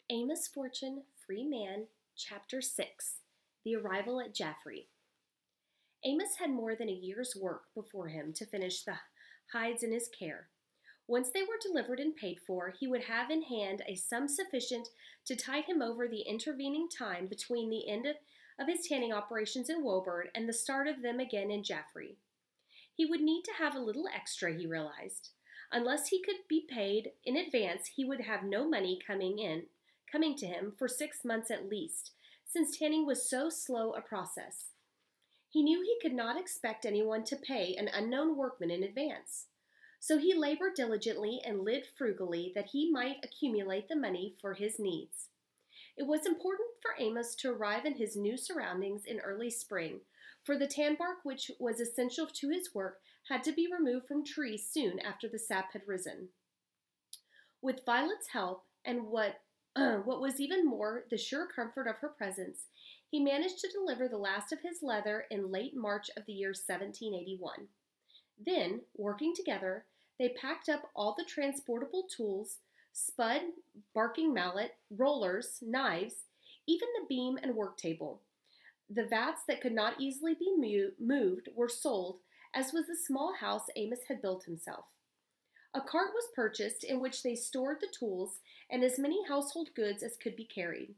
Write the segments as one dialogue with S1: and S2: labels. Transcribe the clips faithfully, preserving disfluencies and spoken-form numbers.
S1: Amos Fortune, Free Man, Chapter six, The Arrival at Jaffrey. Amos had more than a year's work before him to finish the hides in his care. Once they were delivered and paid for, he would have in hand a sum sufficient to tide him over the intervening time between the end of, of his tanning operations in Woburn and the start of them again in Jaffrey. He would need to have a little extra, he realized. Unless he could be paid in advance, he would have no money coming in, coming to him for six months at least, since tanning was so slow a process. He knew he could not expect anyone to pay an unknown workman in advance. So he labored diligently and lived frugally that he might accumulate the money for his needs. It was important for Amos to arrive in his new surroundings in early spring, for the tan bark which was essential to his work had to be removed from trees soon after the sap had risen. With Violet's help, and what, uh, what was even more, the sure comfort of her presence, he managed to deliver the last of his leather in late March of the year seventeen eighty-one. Then, working together, they packed up all the transportable tools, spud, barking mallet, rollers, knives, even the beam and work table. The vats that could not easily be mu- moved were sold, as was the small house Amos had built himself. A cart was purchased in which they stored the tools and as many household goods as could be carried.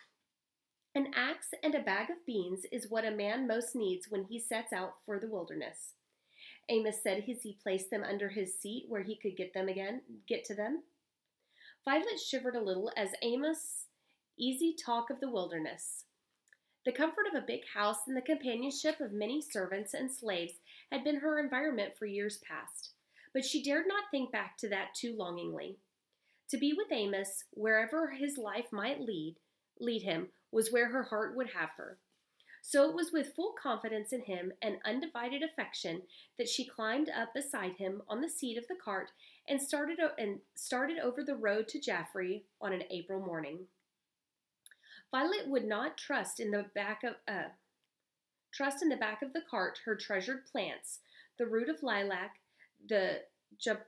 S1: An axe and a bag of beans is what a man most needs when he sets out for the wilderness. Amos said as he placed them under his seat where he could get them again, get to them. Violet shivered a little as Amos' easy talk of the wilderness. The comfort of a big house and the companionship of many servants and slaves had been her environment for years past, but she dared not think back to that too longingly. To be with Amos, wherever his life might lead, lead him, was where her heart would have her. So it was with full confidence in him and undivided affection that she climbed up beside him on the seat of the cart and started and started over the road to Jaffrey on an April morning. Violet would not trust in the back of uh, trust in the back of the cart her treasured plants, the root of lilac, the Jap-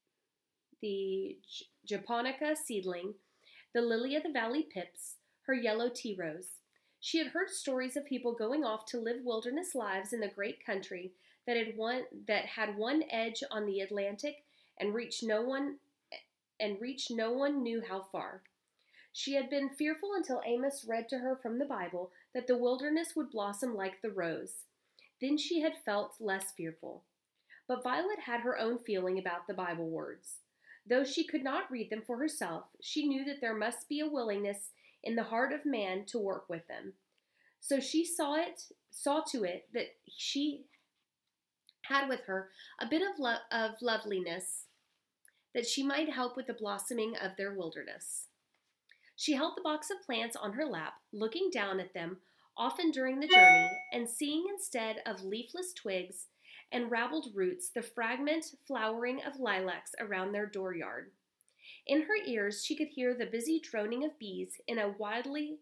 S1: the japonica seedling, the lily of the valley pips, her yellow tea rose. She had heard stories of people going off to live wilderness lives in the great country that had one that had one edge on the Atlantic and reached no one and reached no one knew how far. She had been fearful until Amos read to her from the Bible that the wilderness would blossom like the rose. Then she had felt less fearful. But Violet had her own feeling about the Bible words. Though she could not read them for herself, she knew that there must be a willingness in the heart of man to work with them. So she saw it, saw to it that she had with her a bit of, lo- of loveliness that she might help with the blossoming of their wilderness. She held the box of plants on her lap, looking down at them often during the journey, and seeing instead of leafless twigs and raveled roots the fragment flowering of lilacs around their dooryard. In her ears she could hear the busy droning of bees in a widely,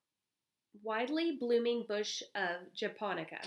S1: widely blooming bush of japonica.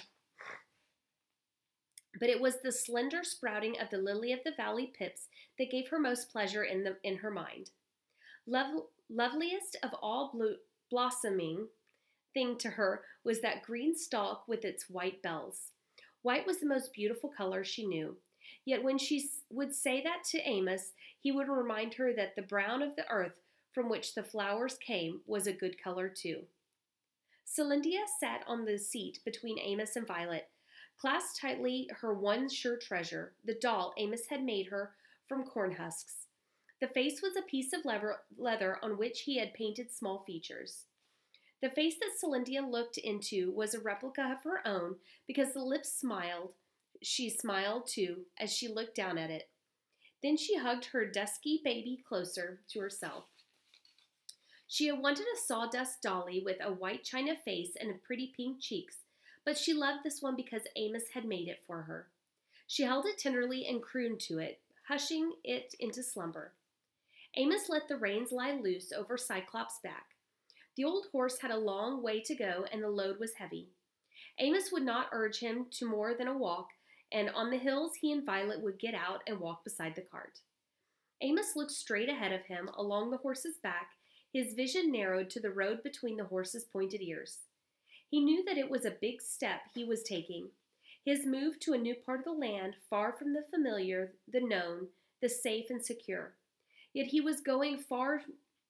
S1: But it was the slender sprouting of the lily of the valley pips that gave her most pleasure in, the, in her mind. Love, loveliest of all blue, blossoming thing to her was that green stalk with its white bells. White was the most beautiful color she knew. Yet when she would say that to Amos, he would remind her that the brown of the earth from which the flowers came was a good color too. Celindia sat on the seat between Amos and Violet, clasped tightly her one sure treasure, the doll Amos had made her from corn husks. The face was a piece of leather on which he had painted small features. The face that Celindia looked into was a replica of her own because the lips smiled. She smiled, too, as she looked down at it. Then she hugged her dusky baby closer to herself. She had wanted a sawdust dolly with a white china face and pretty pink cheeks, but she loved this one because Amos had made it for her. She held it tenderly and crooned to it, hushing it into slumber. Amos let the reins lie loose over Cyclops' back. The old horse had a long way to go, and the load was heavy. Amos would not urge him to more than a walk, and on the hills he and Violet would get out and walk beside the cart. Amos looked straight ahead of him along the horse's back, His vision narrowed to the road between the horse's pointed ears. He knew that it was a big step he was taking, his move to a new part of the land, far from the familiar, the known, the safe and secure. Yet he was going far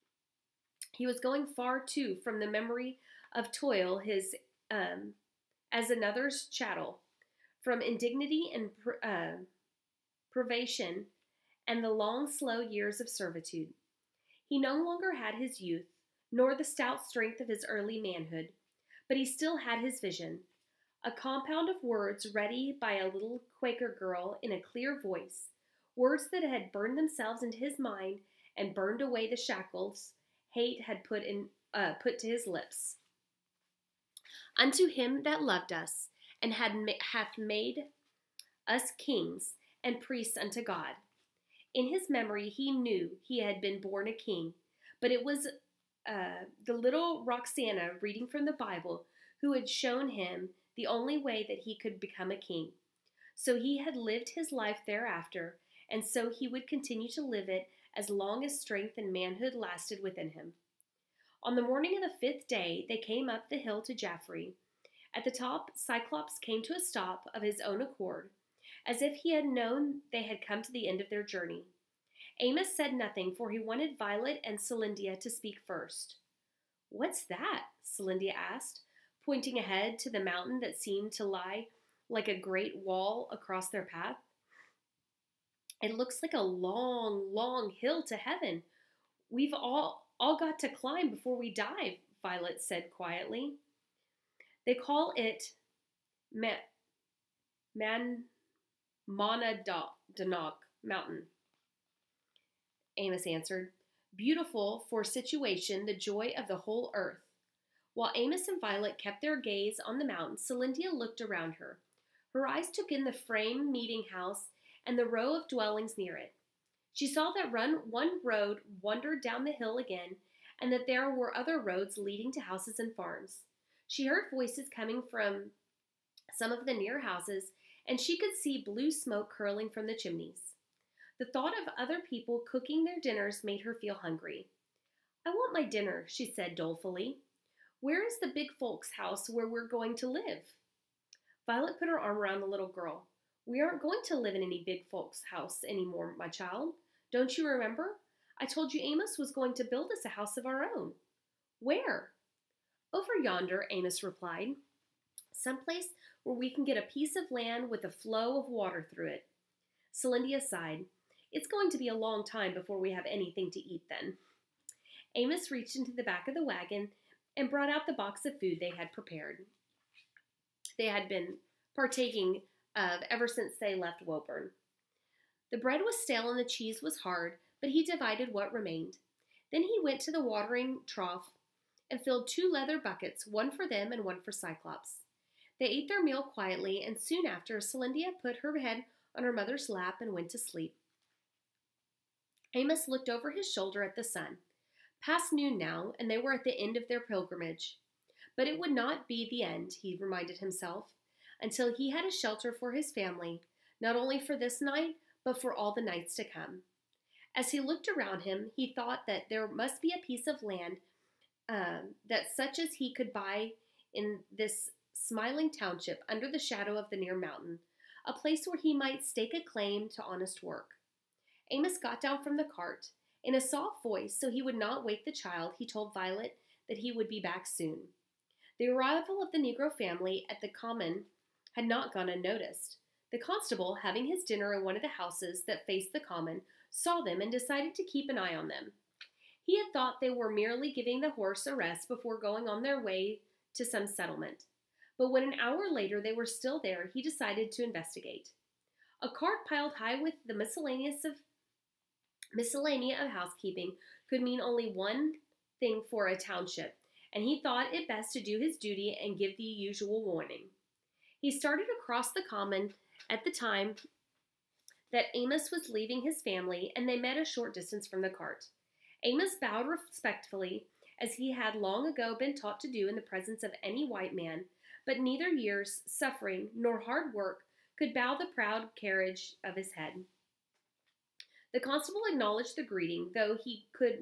S1: he was going far too from the memory of toil his um, as another's chattel, from indignity and uh, privation and the long, slow years of servitude. He no longer had his youth, nor the stout strength of his early manhood, but he still had his vision, a compound of words ready by a little Quaker girl in a clear voice, words that had burned themselves into his mind and burned away the shackles hate had put in uh, put to his lips. Unto him that loved us, and had ma- hath made us kings and priests unto God. In his memory he knew he had been born a king, but it was uh, the little Roxana reading from the Bible who had shown him the only way that he could become a king. So he had lived his life thereafter, and so he would continue to live it as long as strength and manhood lasted within him. On the morning of the fifth day, they came up the hill to Jaffrey. At the top, Cyclops came to a stop of his own accord, as if he had known they had come to the end of their journey. Amos said nothing, for he wanted Violet and Celindia to speak first. "What's that?" Celindia asked, pointing ahead to the mountain that seemed to lie like a great wall across their path. "It looks like a long, long hill to heaven. We've all, all got to climb before we die," Violet said quietly. "They call it Ma- Man Monadnock Mountain," Amos answered. "Beautiful for situation, the joy of the whole earth." While Amos and Violet kept their gaze on the mountain, Celindia looked around her. Her eyes took in the frame meeting house and the row of dwellings near it. She saw that run, one road wandered down the hill again, and that there were other roads leading to houses and farms. She heard voices coming from some of the near houses, and she could see blue smoke curling from the chimneys. The thought of other people cooking their dinners made her feel hungry. "I want my dinner," she said dolefully. "Where is the big folks' house where we're going to live?" Violet put her arm around the little girl. "We aren't going to live in any big folks' house anymore, my child. Don't you remember? I told you Amos was going to build us a house of our own." "Where?" "Over yonder," Amos replied. "Someplace where we can get a piece of land with a flow of water through it." Celindia sighed. "It's going to be a long time before we have anything to eat then." Amos reached into the back of the wagon and brought out the box of food they had prepared. They had been partaking of ever since they left Woburn. The bread was stale and the cheese was hard, but he divided what remained. Then he went to the watering trough and filled two leather buckets, one for them and one for Cyclops. They ate their meal quietly, and soon after, Celindia put her head on her mother's lap and went to sleep. Amos looked over his shoulder at the sun. Past noon now, and they were at the end of their pilgrimage. But it would not be the end, he reminded himself, until he had a shelter for his family, not only for this night, but for all the nights to come. As he looked around him, he thought that there must be a piece of land um, that such as he could buy in this smiling township under the shadow of the near mountain, a place where he might stake a claim to honest work. Amos got down from the cart. In a soft voice, so he would not wake the child, he told Violet that he would be back soon. The arrival of the Negro family at the common had not gone unnoticed. The constable, having his dinner in one of the houses that faced the common, saw them and decided to keep an eye on them. He had thought they were merely giving the horse a rest before going on their way to some settlement. But when an hour later they were still there, he decided to investigate. A cart piled high with the miscellaneous of miscellany of housekeeping could mean only one thing for a township, and he thought it best to do his duty and give the usual warning. He started across the common at the time that Amos was leaving his family, and they met a short distance from the cart. Amos bowed respectfully, as he had long ago been taught to do in the presence of any white man, but neither years, suffering, nor hard work could bow the proud carriage of his head. The constable acknowledged the greeting, though he could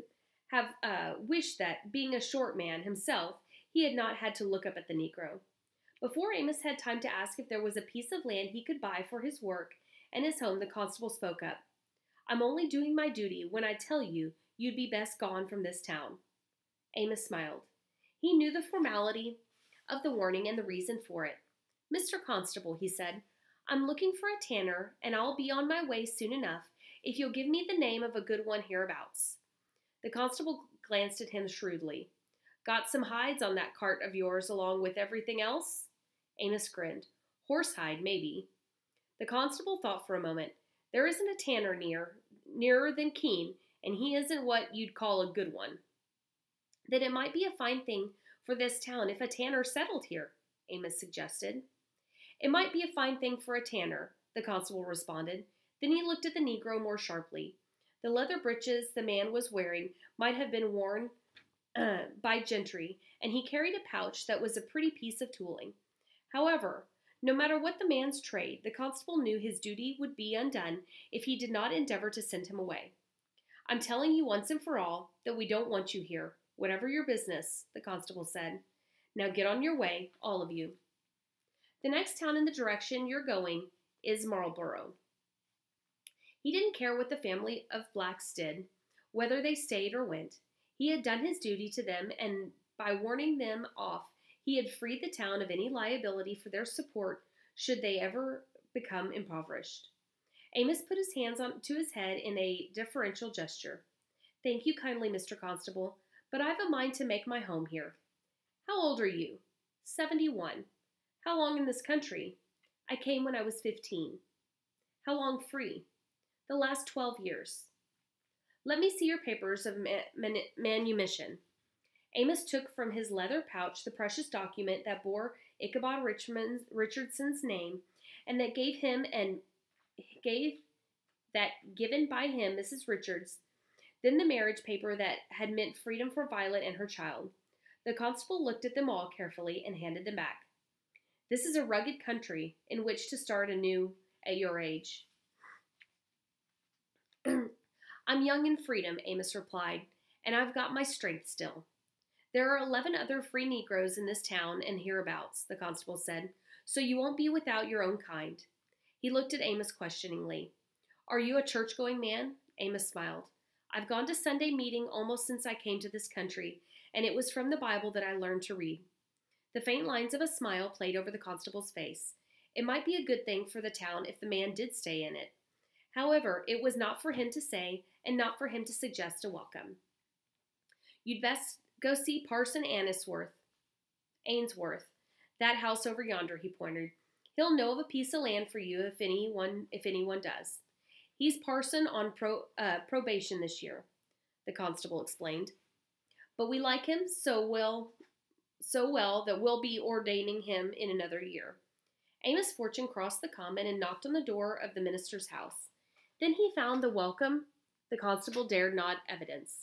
S1: have uh, wished that, being a short man himself, he had not had to look up at the Negro. Before Amos had time to ask if there was a piece of land he could buy for his work and his home, the constable spoke up. "I'm only doing my duty when I tell you you'd be best gone from this town." Amos smiled. He knew the formality of the warning and the reason for it. "Mister Constable," he said, "I'm looking for a tanner, and I'll be on my way soon enough if you'll give me the name of a good one hereabouts." The constable glanced at him shrewdly. "Got some hides on that cart of yours along with everything else?" Amos grinned. "Horsehide, maybe." The constable thought for a moment. "There isn't a tanner near, nearer than Keene, and he isn't what you'd call a good one." "Then it might be a fine thing for this town if a tanner settled here," Amos suggested. "It might be a fine thing for a tanner," the constable responded. Then he looked at the Negro more sharply. The leather breeches the man was wearing might have been worn uh, by gentry, and he carried a pouch that was a pretty piece of tooling. However, no matter what the man's trade, the constable knew his duty would be undone if he did not endeavor to send him away. "I'm telling you once and for all that we don't want you here, whatever your business," the constable said. "Now get on your way, all of you. The next town in the direction you're going is Marlborough." He didn't care what the family of blacks did, whether they stayed or went. He had done his duty to them, and by warning them off, he had freed the town of any liability for their support should they ever become impoverished. Amos put his hands on to his head in a deferential gesture. "Thank you kindly, Mister Constable, but I've a mind to make my home here." "How old are you?" "Seventy-one." "How long in this country?" "I came when I was fifteen." "How long free?" "The last twelve years." "Let me see your papers of ma- man- manumission." Amos took from his leather pouch the precious document that bore Ichabod Richmond, Richardson's name, and that gave him and gave that given by him Missus Richards, then the marriage paper that had meant freedom for Violet and her child. The constable looked at them all carefully and handed them back. "This is a rugged country in which to start anew at your age." "I'm young in freedom," Amos replied, "and I've got my strength still." "There are eleven other free Negroes in this town and hereabouts," the constable said, "so you won't be without your own kind." He looked at Amos questioningly. "Are you a church-going man?" Amos smiled. "I've gone to Sunday meeting almost since I came to this country, and it was from the Bible that I learned to read." The faint lines of a smile played over the constable's face. It might be a good thing for the town if the man did stay in it. However, it was not for him to say, and not for him to suggest a welcome. "You'd best go see Parson Ainsworth. Ainsworth. That house over yonder," he pointed. "He'll know of a piece of land for you if anyone if anyone does. He's parson on pro, uh, probation this year," the constable explained. "But we like him so well, so well that we'll be ordaining him in another year." Amos Fortune crossed the common and knocked on the door of the minister's house. Then he found the welcome the constable dared not evidence.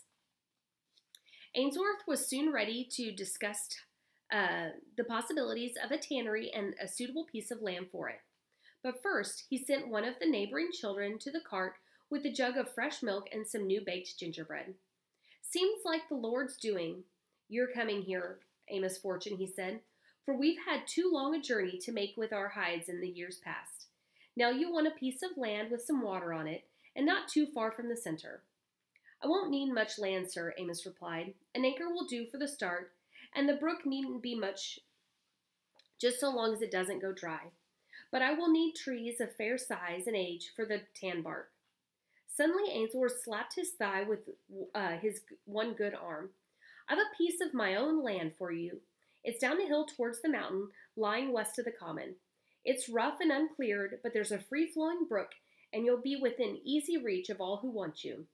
S1: Ainsworth was soon ready to discuss uh, the possibilities of a tannery and a suitable piece of land for it. But first, he sent one of the neighboring children to the cart with a jug of fresh milk and some new baked gingerbread. "Seems like the Lord's doing, you're coming here, Amos Fortune," he said, "for we've had too long a journey to make with our hides in the years past. Now you want a piece of land with some water on it, and not too far from the center." "I won't need much land, sir," Amos replied. "An acre will do for the start, and the brook needn't be much, just so long as it doesn't go dry. But I will need trees of fair size and age for the tan bark." Suddenly Ainsworth slapped his thigh with uh, his one good arm. "I've a piece of my own land for you. It's down the hill towards the mountain, lying west of the common. It's rough and uncleared, but there's a free-flowing brook, and you'll be within easy reach of all who want you."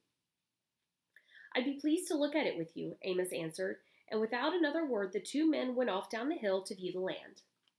S1: "I'd be pleased to look at it with you," Amos answered, and without another word the two men went off down the hill to view the land.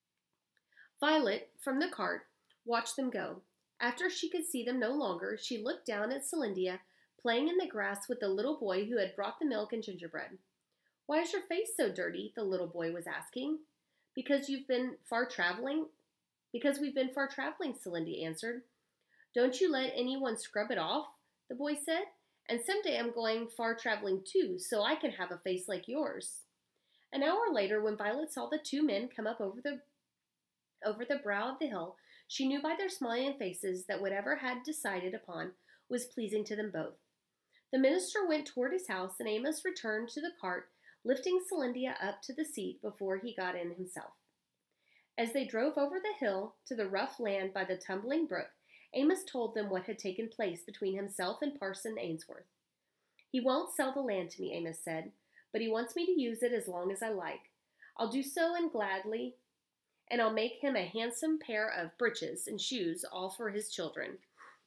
S1: Violet, from the cart, watched them go. After she could see them no longer, she looked down at Celindia, playing in the grass with the little boy who had brought the milk and gingerbread. "Why is your face so dirty?" the little boy was asking. Because you've been far traveling? Because we've been far traveling," Celindia answered. "Don't you let anyone scrub it off?" the boy said, And someday I'm going far traveling too, so I can have a face like yours. An hour later, when Violet saw the two men come up over the over the brow of the hill, she knew by their smiling faces that whatever had decided upon was pleasing to them both. The minister went toward his house, and Amos returned to the cart, lifting Celindia up to the seat before he got in himself. As they drove over the hill to the rough land by the tumbling brook, Amos told them what had taken place between himself and Parson Ainsworth. "He won't sell the land to me," Amos said, "but he wants me to use it as long as I like. I'll do so and gladly, and I'll make him a handsome pair of breeches and shoes, all for his children."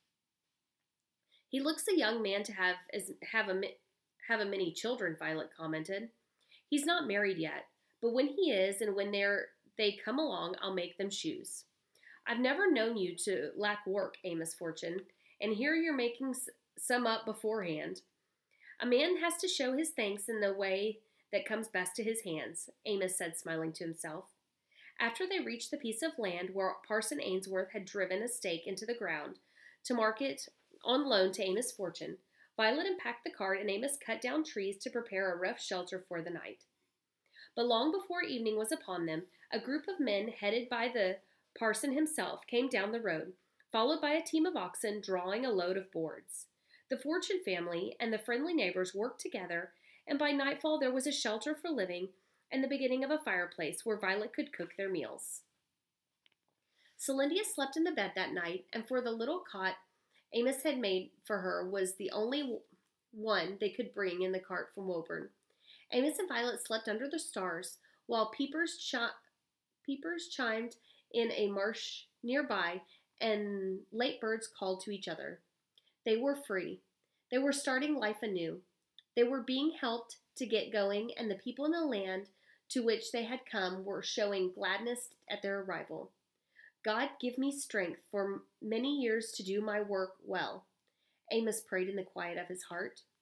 S1: "He looks a young man to have as have a have a many children," Violet commented. "He's not married yet, but when he is, and when they're they come along, I'll make them shoes. I've never known you to lack work, Amos Fortune, and here you're making some up beforehand. A man has to show his thanks in the way that comes best to his hands," Amos said, smiling to himself. After they reached the piece of land where Parson Ainsworth had driven a stake into the ground to mark it on loan to Amos Fortune, Violet unpacked the cart, and Amos cut down trees to prepare a rough shelter for the night. But long before evening was upon them, a group of men, headed by the parson himself, came down the road, followed by a team of oxen drawing a load of boards. The Fortune family and the friendly neighbors worked together, and by nightfall there was a shelter for living and the beginning of a fireplace where Violet could cook their meals. Celindia slept in the bed that night, and for the little cot Amos had made for her was the only one they could bring in the cart from Woburn. Amos and Violet slept under the stars, while peepers, chi- peepers chimed in a marsh nearby, and late birds called to each other. They were free. They were starting life anew. They were being helped to get going, and the people in the land to which they had come were showing gladness at their arrival. "God give me strength for many years to do my work well," Amos prayed in the quiet of his heart.